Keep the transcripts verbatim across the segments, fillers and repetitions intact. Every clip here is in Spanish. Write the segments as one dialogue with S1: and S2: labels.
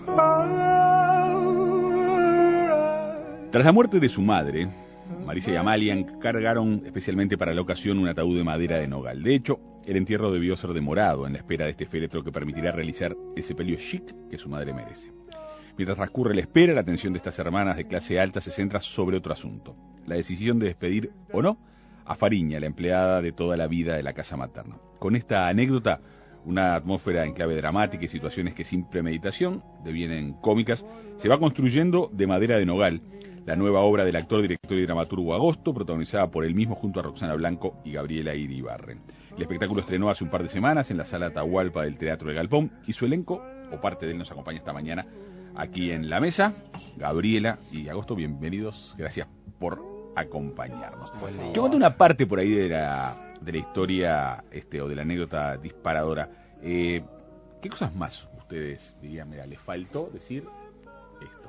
S1: Tras la muerte de su madre, Marisa y Amalia encargaron especialmente para la ocasión un ataúd de madera de nogal. De hecho, el entierro debió ser demorado en la espera de este féretro que permitirá realizar el sepelio chic que su madre merece. Mientras transcurre la espera, la atención de estas hermanas de clase alta se centra sobre otro asunto: la decisión de despedir o no a Fariña, la empleada de toda la vida de la casa materna. Con esta anécdota, una atmósfera en clave dramática y situaciones que sin premeditación devienen cómicas, se va construyendo de madera de nogal, la nueva obra del actor, director y dramaturgo Agosto, protagonizada por él mismo junto a Roxana Blanco y Gabriela Iribarren. El espectáculo estrenó hace un par de semanas en la Sala Atahualpa del Teatro de Galpón, y su elenco, o parte de él, nos acompaña esta mañana aquí en la mesa. Gabriela y Agosto, bienvenidos, gracias por acompañarnos. Yo cuento una parte por ahí de la, de la historia este o de la anécdota disparadora. Eh, ¿Qué cosas más ustedes dirían, mira, les faltó decir esto?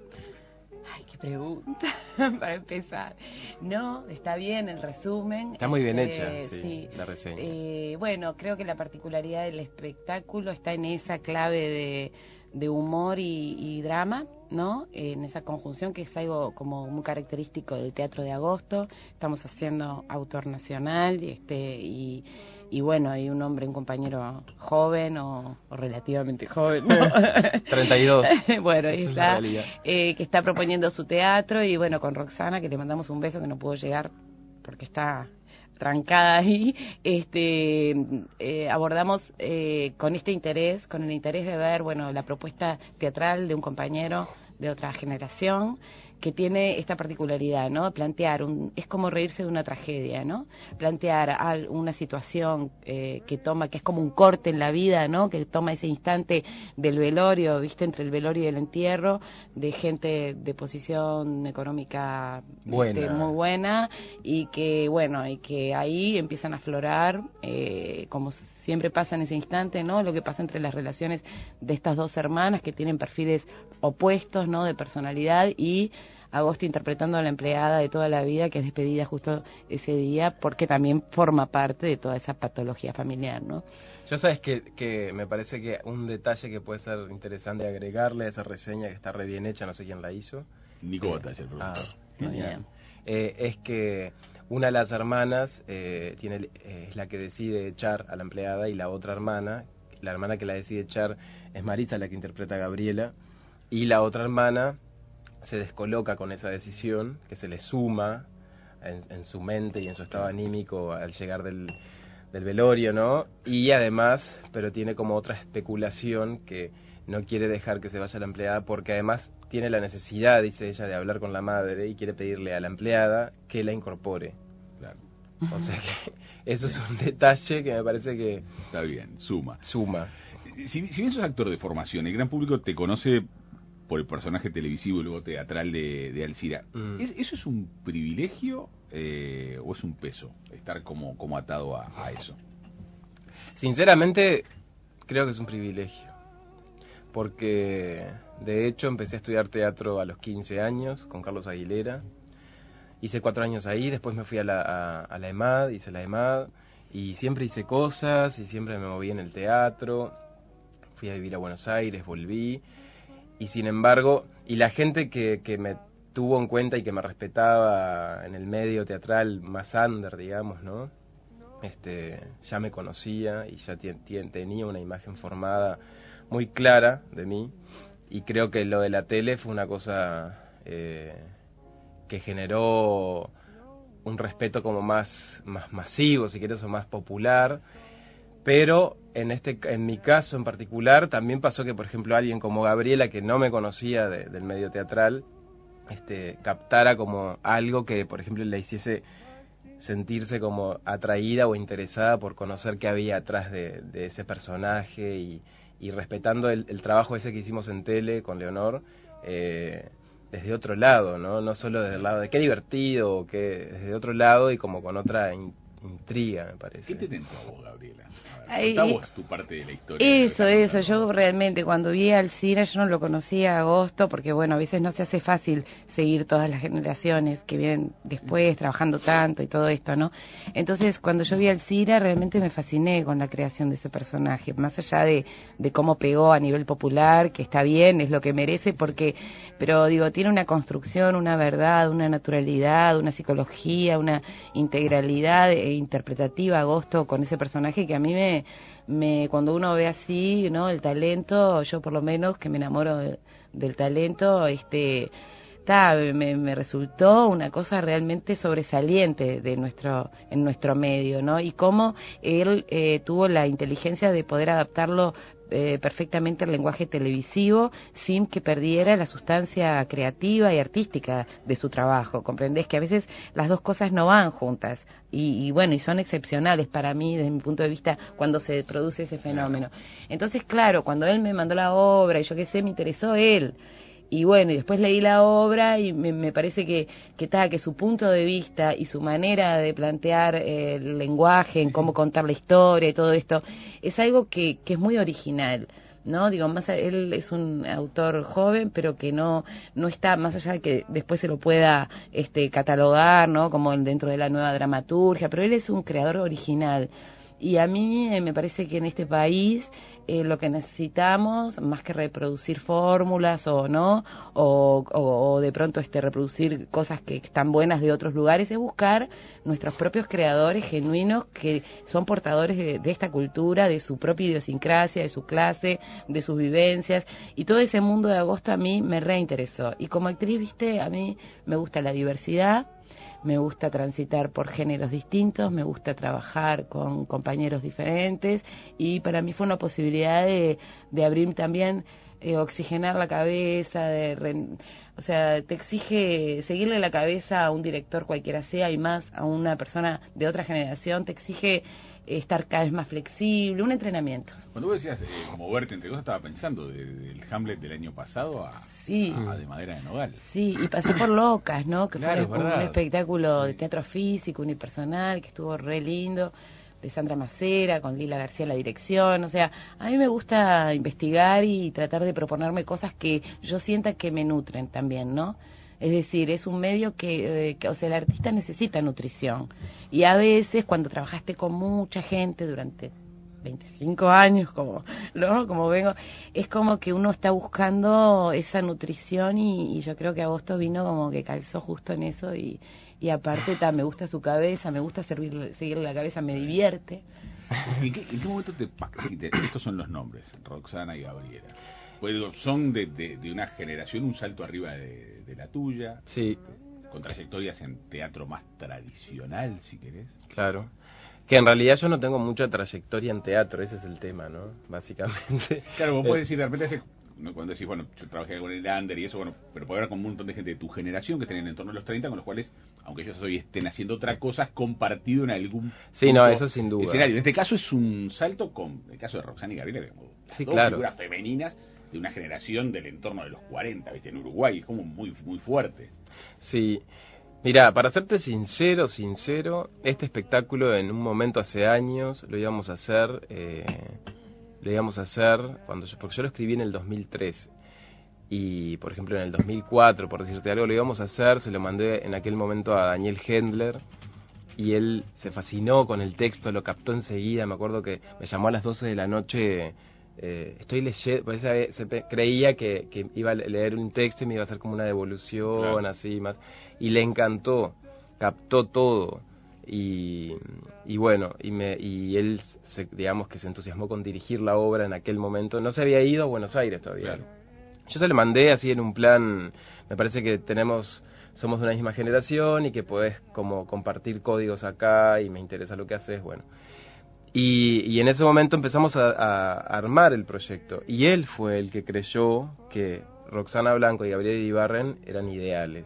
S2: Ay, qué pregunta para empezar. No, está bien el resumen.
S3: Está muy bien
S2: este,
S3: hecha, sí,
S2: sí.
S3: la reseña.
S2: Eh, bueno, creo que la particularidad del espectáculo está en esa clave de, de humor y, y drama, ¿no? En esa conjunción que es algo como muy característico del Teatro de Agosto. Estamos haciendo autor nacional este y y bueno, hay un hombre, un compañero joven o, o relativamente joven, ¿no?
S3: treinta y dos.
S2: Bueno, ahí está, eh, que está proponiendo su teatro, y bueno, con Roxana, que le mandamos un beso, que no pudo llegar porque está trancada ahí, este eh, abordamos eh, con este interés, con el interés de ver, bueno, la propuesta teatral de un compañero de otra generación, que tiene esta particularidad, ¿no? Plantear, un, es como reírse de una tragedia, ¿no? Plantear al, una situación eh, que toma, que es como un corte en la vida, ¿no? Que toma ese instante del velorio, ¿viste? Entre el velorio y el entierro, de gente de posición económica
S3: buena.
S2: Este, muy buena, y que, bueno, y que ahí empiezan a aflorar, eh, como siempre pasa en ese instante, ¿no? Lo que pasa entre las relaciones de estas dos hermanas que tienen perfiles opuestos, ¿no? De personalidad, y Agosto interpretando a la empleada de toda la vida que es despedida justo ese día, porque también forma parte de toda esa patología familiar, ¿no?
S3: Yo sabes que, que me parece que un detalle que puede ser interesante agregarle a esa reseña, que está re bien hecha, no sé quién la hizo.
S1: Nico Bota es el productor.
S3: Ah, genial. Eh, es que una de las hermanas eh, tiene eh, es la que decide echar a la empleada, y la otra hermana, la hermana que la decide echar es Marisa, la que interpreta a Gabriela, y la otra hermana se descoloca con esa decisión, que se le suma en, en su mente y en su estado anímico al llegar del, del velorio, ¿no? Y además, pero tiene como otra especulación, que no quiere dejar que se vaya la empleada, porque además tiene la necesidad, dice ella, de hablar con la madre, y quiere pedirle a la empleada que la incorpore.
S1: Claro.
S3: O sea que eso es un detalle que me parece que...
S1: Está bien, suma.
S3: Suma.
S1: Si, si bien sos actor de formación, el gran público te conoce por el personaje televisivo y luego teatral de, de Alcira. Mm. ¿Es, ¿Eso es un privilegio eh, o es un peso, estar como, como atado a, a eso?
S3: Sinceramente, creo que es un privilegio. Porque, de hecho, empecé a estudiar teatro a los quince años con Carlos Aguilera. Hice cuatro años ahí, después me fui a la, a, a la EMAD, hice la EMAD, y siempre hice cosas, y siempre me moví en el teatro. Fui a vivir a Buenos Aires, volví. Y sin embargo, y la gente que, que me tuvo en cuenta y que me respetaba en el medio teatral más under, digamos, ¿no? Este, ya me conocía y ya t- t- tenía una imagen formada muy clara de mí, y creo que lo de la tele fue una cosa eh, que generó un respeto como más, más masivo, si querés, o más popular. Pero en este en mi caso en particular también pasó que, por ejemplo, alguien como Gabriela, que no me conocía de, del medio teatral, este captara como algo que, por ejemplo, le hiciese sentirse como atraída o interesada por conocer qué había atrás de, de ese personaje, y, y respetando el, el trabajo ese que hicimos en tele con Leonor, eh, desde otro lado, ¿no? No solo desde el lado de qué divertido, o qué, desde otro lado y como con otra in, intriga, me parece.
S1: ¿Qué te tentó a vos, Gabriela? A ver,
S2: Ay,
S1: contá vos tu parte de la historia.
S2: Eso, eso, yo realmente cuando vi al Cira, yo no lo conocía a Agosto, porque bueno, a veces no se hace fácil seguir todas las generaciones que vienen después, trabajando tanto y todo esto, ¿no? Entonces, cuando yo vi al Cira, realmente me fasciné con la creación de ese personaje, más allá de, de cómo pegó a nivel popular, que está bien, es lo que merece, porque, pero digo, tiene una construcción, una verdad, una naturalidad, una psicología, una integralidad eh, interpretativa, Agosto, con ese personaje que a mí me, me cuando uno ve así, ¿no? El talento, yo por lo menos que me enamoro de, del talento, este, ta, me, me resultó una cosa realmente sobresaliente de nuestro, en nuestro medio, ¿no? Y cómo él eh, tuvo la inteligencia de poder adaptarlo Eh, perfectamente el lenguaje televisivo sin que perdiera la sustancia creativa y artística de su trabajo. Comprendés que a veces las dos cosas no van juntas y, y bueno, y son excepcionales para mí desde mi punto de vista cuando se produce ese fenómeno. Entonces, claro, cuando él me mandó la obra y yo qué sé, me interesó él. Y bueno, y después leí la obra y me, me parece que que, ta, que su punto de vista y su manera de plantear eh, el lenguaje, en cómo contar la historia y todo esto, es algo que, que es muy original, ¿no? Digo, más a, él es un autor joven, pero que no no está, más allá de que después se lo pueda este catalogar, ¿no? Como dentro de la nueva dramaturgia, pero él es un creador original. Y a mí eh, me parece que en este país eh, lo que necesitamos, más que reproducir fórmulas o no, o, o, o de pronto este reproducir cosas que están buenas de otros lugares, es buscar nuestros propios creadores genuinos que son portadores de, de esta cultura, de su propia idiosincrasia, de su clase, de sus vivencias, y todo ese mundo de Agosto a mí me reinteresó. Y como actriz, viste, a mí me gusta la diversidad, me gusta transitar por géneros distintos, me gusta trabajar con compañeros diferentes y para mí fue una posibilidad de, de abrir también, eh, oxigenar la cabeza, de re, o sea, te exige seguirle la cabeza a un director cualquiera sea y más a una persona de otra generación, te exige estar cada vez más flexible, un entrenamiento.
S1: Cuando vos decías eh, moverte entre cosas, estaba pensando del Hamlet del año pasado a,
S2: sí.
S1: a, a De Madera de Nogal.
S2: Sí, y pasé por Locas, ¿no? Que
S3: claro,
S2: fue
S3: un
S2: espectáculo
S3: sí.
S2: de teatro físico, unipersonal, que estuvo re lindo, de Sandra Macera, con Lila García en la dirección. O sea, a mí me gusta investigar y tratar de proponerme cosas que yo sienta que me nutren también, ¿no? Es decir, es un medio que, eh, que, o sea, el artista necesita nutrición. Y a veces, cuando trabajaste con mucha gente durante veinticinco años, como, ¿no? Como vengo, es como que uno está buscando esa nutrición y, y yo creo que Agosto vino como que calzó justo en eso y, y aparte ta, me gusta su cabeza, me gusta servir, seguirle la cabeza, me divierte.
S1: ¿En qué, en qué momento te, te... Estos son los nombres, Roxana y Gabriela. Pues son de, de, de una generación, un salto arriba de, de la tuya.
S3: Sí.
S1: Con trayectorias en teatro más tradicional, si querés.
S3: Claro. Que en realidad yo no tengo mucha trayectoria en teatro, ese es el tema, ¿no? Básicamente.
S1: Claro, vos podés decir, de repente, cuando decís, bueno, yo trabajé con el Under y eso, bueno, pero puede haber con un montón de gente de tu generación que estén en torno a los treinta, con los cuales, aunque ellos hoy estén haciendo otra cosa, has compartido en algún
S3: sí, no, eso sin duda.
S1: escenario. En este caso es un salto con el caso de Roxana y Gabriela, como
S3: sí,
S1: dos
S3: claro.
S1: figuras femeninas de una generación del entorno de los cuarenta, ¿viste? En Uruguay, es como muy, muy fuerte.
S3: Sí. Mira, para serte sincero, sincero, este espectáculo en un momento hace años lo íbamos a hacer, eh, lo íbamos a hacer cuando yo, porque yo lo escribí en el dos mil tres y, por ejemplo, en el dos mil cuatro, por decirte algo, lo íbamos a hacer, se lo mandé en aquel momento a Daniel Hendler y él se fascinó con el texto, lo captó enseguida, me acuerdo que me llamó a las doce de la noche. Eh, estoy leyendo, pues, se creía que, que iba a leer un texto y me iba a hacer como una devolución, claro. Así más, y le encantó, captó todo y, y bueno, y me y él se, digamos que se entusiasmó con dirigir la obra en aquel momento, no se había ido a Buenos Aires todavía. Claro. Yo se le mandé así en un plan, me parece que tenemos somos de una misma generación y que podés como compartir códigos acá y me interesa lo que haces, bueno. Y, y en ese momento empezamos a, a armar el proyecto. Y él fue el que creyó que Roxana Blanco y Gabriela Iribarren eran ideales.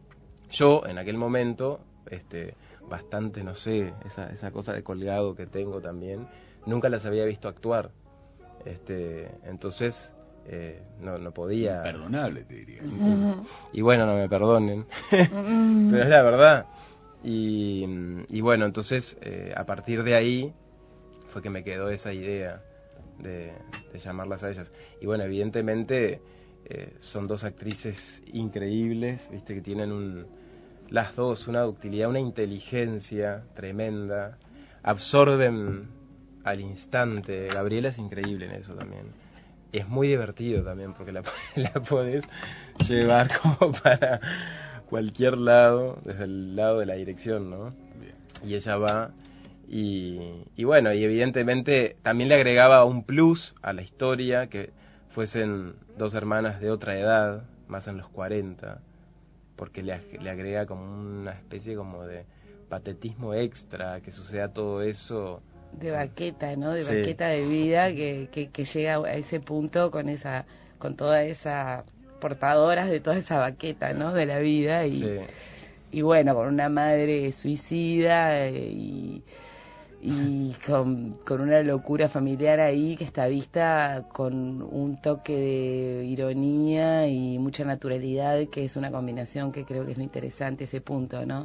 S3: Yo, en aquel momento, este, bastante, no sé, esa, esa cosa de colgado que tengo también, nunca las había visto actuar. Este, entonces, eh, no, no podía...
S1: Imperdonable, te diría.
S3: Uh-huh. Y bueno, no me perdonen, pero es la verdad. Y, y bueno, entonces eh, a partir de ahí fue que me quedó esa idea de, de llamarlas a ellas. Y bueno, evidentemente eh, son dos actrices increíbles, viste, que tienen un, las dos una ductilidad, una inteligencia tremenda, absorben al instante. Gabriela es increíble en eso también. Es muy divertido también porque la, la podés llevar como para cualquier lado, desde el lado de la dirección, ¿no? Y ella va y, y bueno, y evidentemente también le agregaba un plus a la historia, que fuesen dos hermanas de otra edad, más en los cuarenta, porque le, le agrega como una especie como de patetismo extra, que suceda todo eso.
S2: De baqueta, ¿no? De
S3: Sí.
S2: baqueta de vida que, que, que llega a ese punto con esa, con toda esa portadoras de toda esa baqueta, ¿no? De la vida y,
S3: Sí.
S2: y bueno, con una madre suicida y, y con, con una locura familiar ahí que está vista con un toque de ironía y mucha naturalidad, que es una combinación que creo que es lo interesante, ese punto, ¿no?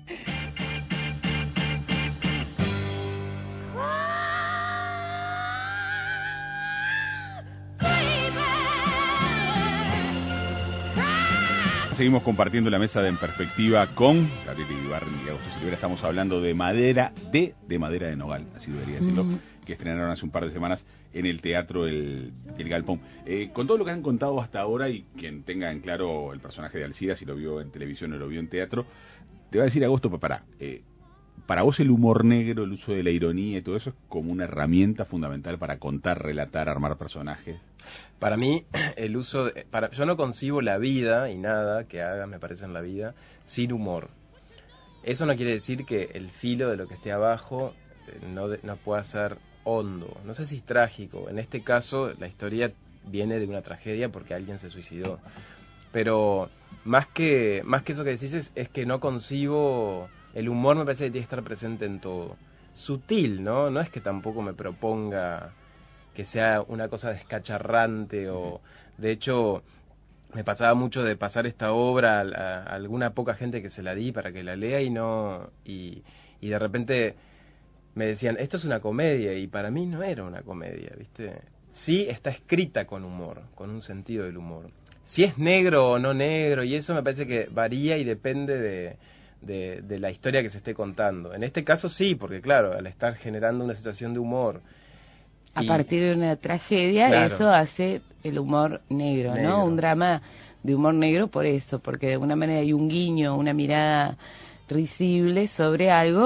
S1: Seguimos compartiendo la mesa de En Perspectiva con Gabriela Iribarren y Agosto Silvera. Estamos hablando de madera, de, de madera de nogal, así debería decirlo, mm. que estrenaron hace un par de semanas en el Teatro El, el Galpón. Eh, con todo lo que han contado hasta ahora, y quien tenga en claro el personaje de Alcida, si lo vio en televisión o lo vio en teatro, te va a decir, Agosto, para, eh, para vos el humor negro, el uso de la ironía y todo eso es como una herramienta fundamental para contar, relatar, armar personajes.
S3: Para mí, el uso de, para, yo no concibo la vida y nada que haga, me parece, en la vida, sin humor. Eso no quiere decir que el filo de lo que esté abajo eh, no, de, no pueda ser hondo. No sé si es trágico. En este caso, la historia viene de una tragedia porque alguien se suicidó. Pero más que más que eso que decís es, es que no concibo... El humor me parece que tiene que estar presente en todo. Sutil, ¿no? No es que tampoco me proponga que sea una cosa descacharrante o... De hecho, me pasaba mucho de pasar esta obra a, a, a alguna poca gente que se la di para que la lea y no... Y, y de repente me decían, esto es una comedia, y para mí no era una comedia, ¿viste? Sí está escrita con humor, con un sentido del humor. Si es negro o no negro, y eso me parece que varía y depende de... De, de la historia que se esté contando. En este caso sí, porque claro, al estar generando una situación de humor
S2: a y, partir de una tragedia, claro, eso hace el humor negro, negro, ¿no? Un drama de humor negro por eso, porque de alguna manera hay un guiño, una mirada risible sobre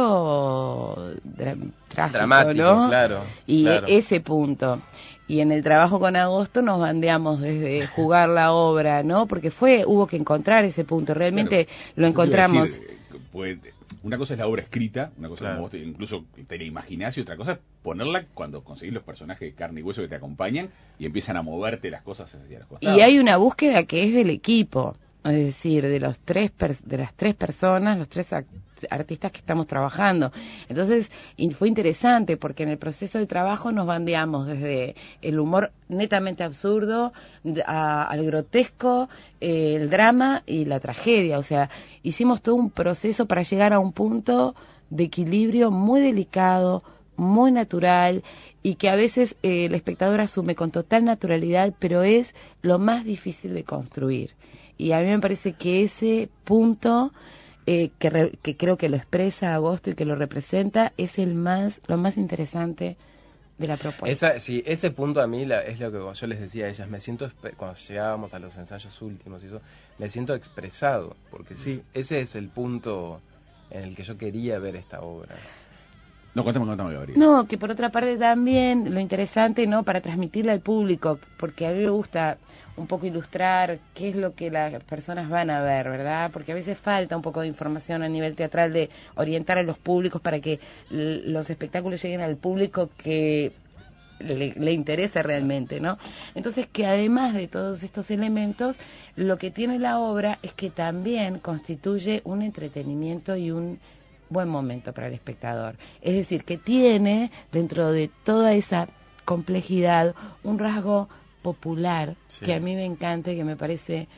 S2: algo dra trágico,
S3: dramático,
S2: ¿no?
S3: Claro,
S2: y
S3: claro.
S2: ese punto. Y en el trabajo con Agosto nos bandeamos desde jugar la obra, ¿no? Porque fue, hubo que encontrar ese punto, realmente claro, lo encontramos.
S1: Decir, pues, una cosa es la obra escrita, una cosa claro, como vos te, incluso te la imaginás, y otra cosa es ponerla cuando conseguís los personajes de carne y hueso que te acompañan y empiezan a moverte las cosas hacia los costados.
S2: Y hay una búsqueda que es del equipo, es decir, de los tres de las tres personas, los tres artistas que estamos trabajando. Entonces, fue interesante porque en el proceso de trabajo nos bandeamos desde el humor netamente absurdo a, al grotesco, eh, el drama y la tragedia. O sea, hicimos todo un proceso para llegar a un punto de equilibrio muy delicado, muy natural, y que a veces eh, el espectador asume con total naturalidad, pero es lo más difícil de construir. Y a mí me parece que ese punto eh, que, re, que creo que lo expresa Agosto y que lo representa es el más lo más interesante de la propuesta.
S3: Esa, sí, ese punto a mí la, es lo que yo les decía a ellas, me siento, cuando llegábamos a los ensayos últimos y eso, me siento expresado, porque sí, ese es el punto en el que yo quería ver esta obra.
S1: No, cuéntame, cuéntame, Gabriel.
S2: No, que por otra parte también lo interesante, ¿no?, para transmitirle al público, porque a mí me gusta un poco ilustrar qué es lo que las personas van a ver, ¿verdad? Porque a veces falta un poco de información a nivel teatral de orientar a los públicos para que los espectáculos lleguen al público que le, le interesa realmente, ¿no? Entonces, que además de todos estos elementos, lo que tiene la obra es que también constituye un entretenimiento y un buen momento para el espectador. Es decir, que tiene dentro de toda esa complejidad un rasgo popular, sí, que a mí me encanta y que me parece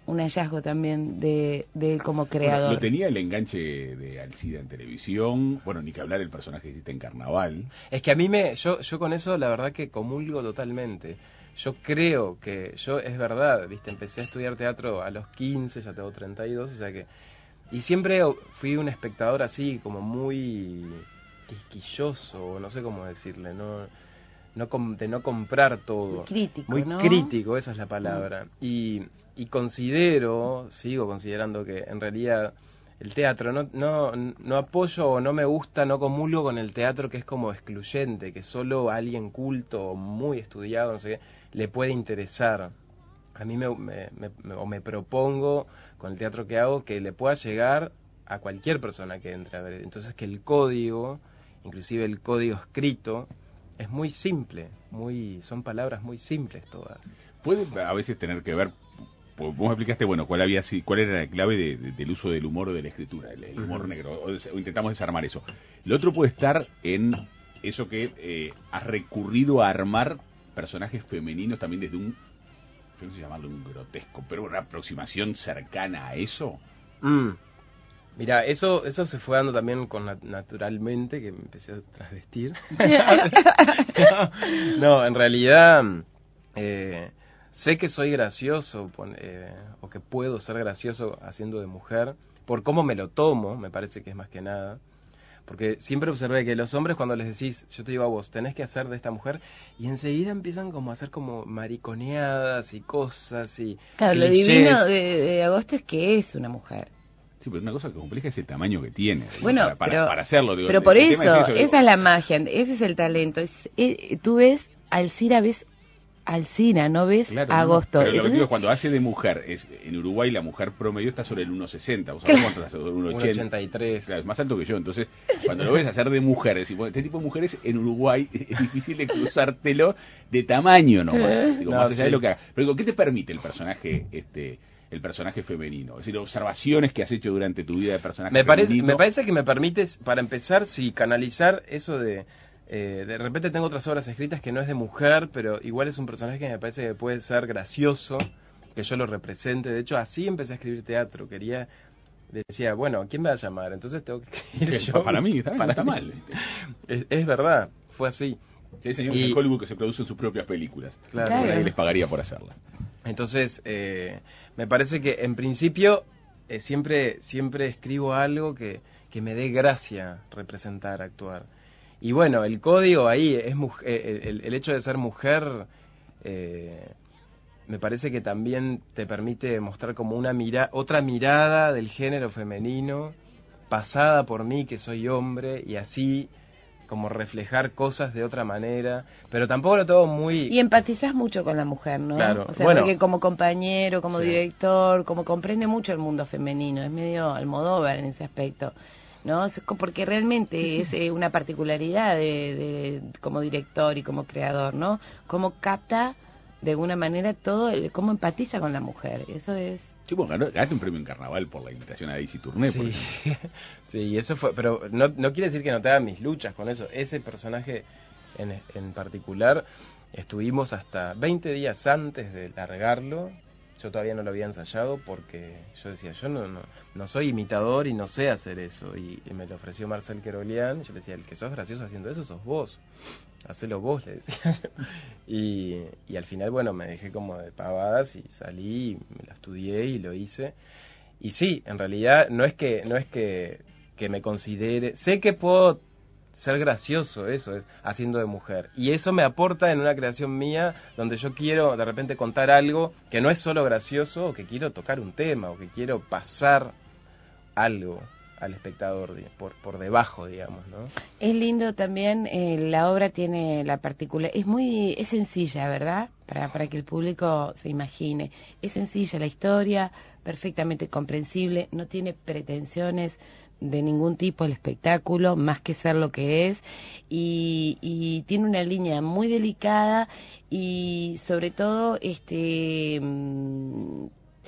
S2: un hallazgo también de, de él como creador.
S1: Bueno, lo tenía el enganche de Alcida en televisión, bueno, ni que hablar el personaje que hiciste en Carnaval.
S3: Es que a mí me, yo, yo con eso la verdad que comulgo totalmente. Yo creo que, yo es verdad, viste, empecé a estudiar teatro a los quince, ya tengo treinta y dos, o sea que, y siempre fui un espectador así, como muy quisquilloso, no sé cómo decirle, no, no com, de no comprar todo.
S2: Muy crítico,
S3: Muy
S2: ¿no?
S3: crítico, esa es la palabra. Y, y considero, sigo considerando que en realidad el teatro, no, no, no apoyo o no me gusta, no comulgo con el teatro que es como excluyente, que solo a alguien culto o muy estudiado, no sé qué, le puede interesar. A mí me, me, me, o me propongo con el teatro que hago que le pueda llegar a cualquier persona que entre a ver. Entonces que el código, inclusive el código escrito, es muy simple, muy son palabras muy simples todas.
S1: Puede a veces tener que ver, vos me explicaste, bueno, cuál había cuál era la clave de, de, del uso del humor o de la escritura, el, el humor uh-huh. negro, o, o intentamos desarmar eso. Lo otro puede estar en eso que eh, has recurrido a armar personajes femeninos también desde un, yo no sé llamarlo un grotesco, pero una aproximación cercana a eso.
S3: Mm. Mira, eso eso se fue dando también con naturalmente, que me empecé a travestir. no, no, en realidad eh, sé que soy gracioso eh, o que puedo ser gracioso haciendo de mujer, por cómo me lo tomo, me parece que es más que nada. Porque siempre observé que los hombres cuando les decís, yo te digo a vos, tenés que hacer de esta mujer, y enseguida empiezan como a hacer como mariconeadas y cosas y
S2: claro,
S3: clichés.
S2: Lo divino de, de Agosto es que es una mujer.
S1: Sí, pero una cosa que compleja es el tamaño que tiene.
S2: Bueno,
S1: para, para,
S2: pero,
S1: para hacerlo. Digo,
S2: pero
S1: el,
S2: por
S1: el
S2: eso,
S1: tema es eso,
S2: esa
S1: digo.
S2: es la magia, ese es el talento. Es, es, tú ves Alcira, ves Alcina, no ves
S1: claro,
S2: Agosto.
S1: No, pero
S2: Entonces,
S1: lo que digo es cuando hace de mujer, es en Uruguay la mujer promedio está sobre el uno sesenta, o sea, ¿cuánto está sobre el uno ochenta?
S3: uno ochenta y tres.
S1: Claro, es más alto que yo, entonces cuando lo ves hacer de mujer, decís, bueno, este tipo de mujeres en Uruguay es difícil de cruzártelo de tamaño nomás, digo,
S3: no,
S1: más allá
S3: sí.
S1: de lo que haga. Pero digo, ¿qué te permite el personaje este el personaje femenino? Es decir, observaciones que has hecho durante tu vida de personaje
S3: me parece,
S1: femenino.
S3: Me parece que me permites, para empezar, sí, canalizar eso de... Eh, de repente tengo otras obras escritas que no es de mujer, pero igual es un personaje que me parece que puede ser gracioso, que yo lo represente. De hecho, así empecé a escribir teatro. Quería, decía, bueno, ¿quién me va a llamar? Entonces tengo que escribir yo.
S1: Para mí, ¿sabes?
S3: Para
S1: no está
S3: mí.
S1: mal.
S3: Es, es verdad, fue así.
S1: Sí, hay señores en Hollywood que se producen sus propias películas.
S3: Claro.
S1: Claro. Nadie les pagaría por hacerlas.
S3: Entonces, eh, me parece que en principio eh, siempre siempre escribo algo que, que me dé gracia representar, actuar. Y bueno, el código ahí, es el, el, el hecho de ser mujer, eh, me parece que también te permite mostrar como una mira, otra mirada del género femenino, pasada por mí, que soy hombre, y así como reflejar cosas de otra manera, pero tampoco lo tengo muy...
S2: Y empatizás mucho con la mujer, ¿no?
S3: Claro.
S2: O sea,
S3: bueno,
S2: porque como compañero, como
S3: sí.
S2: director, como comprende mucho el mundo femenino, es medio Almodóvar en ese aspecto, ¿no? Porque realmente es eh, una particularidad de, de como director y como creador, ¿no? Cómo capta de alguna manera todo, el, cómo empatiza con la mujer, eso es...
S1: Sí, bueno, ganaste un premio en Carnaval por la invitación a Daisy Tourné.
S3: Sí, sí, eso fue, pero no, no quiere decir que no te haga mis luchas con eso. Ese personaje en, en particular, estuvimos hasta veinte días antes de largarlo. Yo todavía no lo había ensayado porque yo decía, yo no no, no soy imitador y no sé hacer eso. Y, y me lo ofreció Marcel Querolian. Yo le decía, el que sos gracioso haciendo eso sos vos. Hacelo vos, le decía. y, y al final, bueno, me dejé como de pavadas y salí, me lo estudié y lo hice. Y sí, en realidad no es que no es que, que me considere... Sé que puedo ser gracioso, eso es, haciendo de mujer. Y eso me aporta en una creación mía donde yo quiero de repente contar algo que no es solo gracioso, o que quiero tocar un tema, o que quiero pasar algo al espectador por por debajo, digamos, ¿no?
S2: Es lindo también, eh, la obra tiene la particular, es muy, es sencilla, ¿verdad? Para para que el público se imagine. Es sencilla la historia, perfectamente comprensible, no tiene pretensiones de ningún tipo el espectáculo, más que ser lo que es, y, y tiene una línea muy delicada y sobre todo este mmm,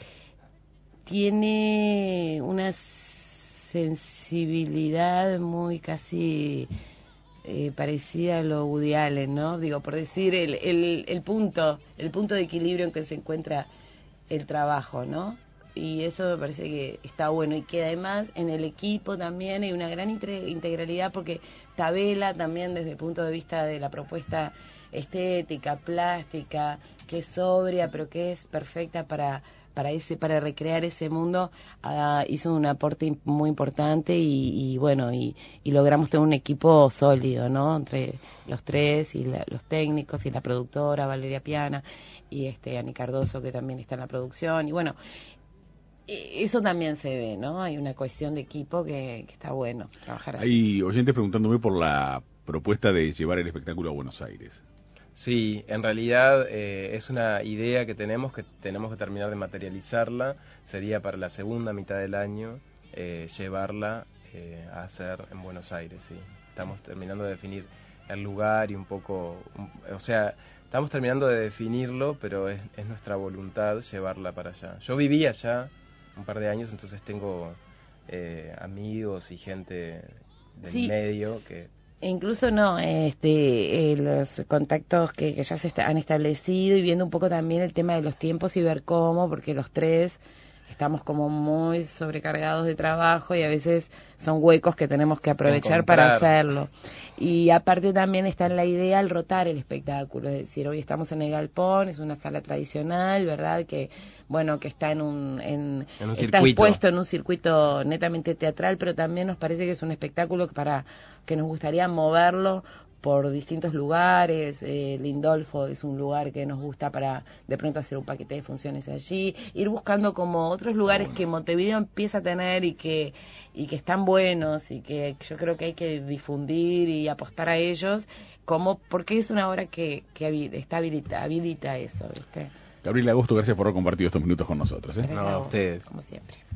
S2: tiene una sensibilidad muy casi eh, parecida a lo Woody Allen, ¿no? Digo, por decir el, el, el punto, el punto de equilibrio en que se encuentra el trabajo, ¿no? y eso me parece que está bueno, y que además en el equipo también hay una gran integralidad, porque Tabela también desde el punto de vista de la propuesta estética, plástica, que es sobria, pero que es perfecta para para ese para recrear ese mundo, uh, hizo un aporte muy importante y, y bueno, y, y logramos tener un equipo sólido, ¿no? Entre los tres, y la, los técnicos, y la productora, Valeria Piana, y este Ani Cardoso, que también está en la producción, y bueno, eso también se ve, ¿no? Hay una cohesión de equipo que, que está bueno trabajar así.
S1: Hay oyentes preguntándome por la propuesta de llevar el espectáculo a Buenos Aires.
S3: Sí, en realidad eh, es una idea que tenemos, que tenemos que terminar de materializarla. Sería para la segunda mitad del año eh, llevarla eh, a hacer en Buenos Aires, sí. Estamos terminando de definir el lugar y un poco, un, o sea, estamos terminando de definirlo, pero es, es nuestra voluntad llevarla para allá. Yo viví allá un par de años, entonces tengo eh, amigos y gente del
S2: sí.
S3: medio que...
S2: Incluso no, este, eh, los contactos que, que ya se está, han establecido, y viendo un poco también el tema de los tiempos y ver cómo, porque los tres estamos como muy sobrecargados de trabajo y a veces son huecos que tenemos que aprovechar
S3: Encontrar.
S2: para hacerlo. Y aparte también está en la idea el rotar el espectáculo, es decir, hoy estamos en el Galpón, es una sala tradicional, ¿verdad? Que bueno, que está en un, en,
S3: en un
S2: está
S3: circuito.
S2: expuesto en un circuito netamente teatral, pero también nos parece que es un espectáculo que para que nos gustaría moverlo por distintos lugares. eh, Lindolfo es un lugar que nos gusta para de pronto hacer un paquete de funciones allí, ir buscando como otros lugares que Montevideo empieza a tener y que y que están buenos, y que yo creo que hay que difundir y apostar a ellos, como porque es una obra que, que está habilita, habilita eso, ¿viste?
S1: Gabriela Agosto, gracias por haber compartido estos minutos con nosotros, ¿eh?
S2: Gracias
S3: No,
S2: a
S3: a
S2: vos,
S3: ustedes.
S2: como siempre.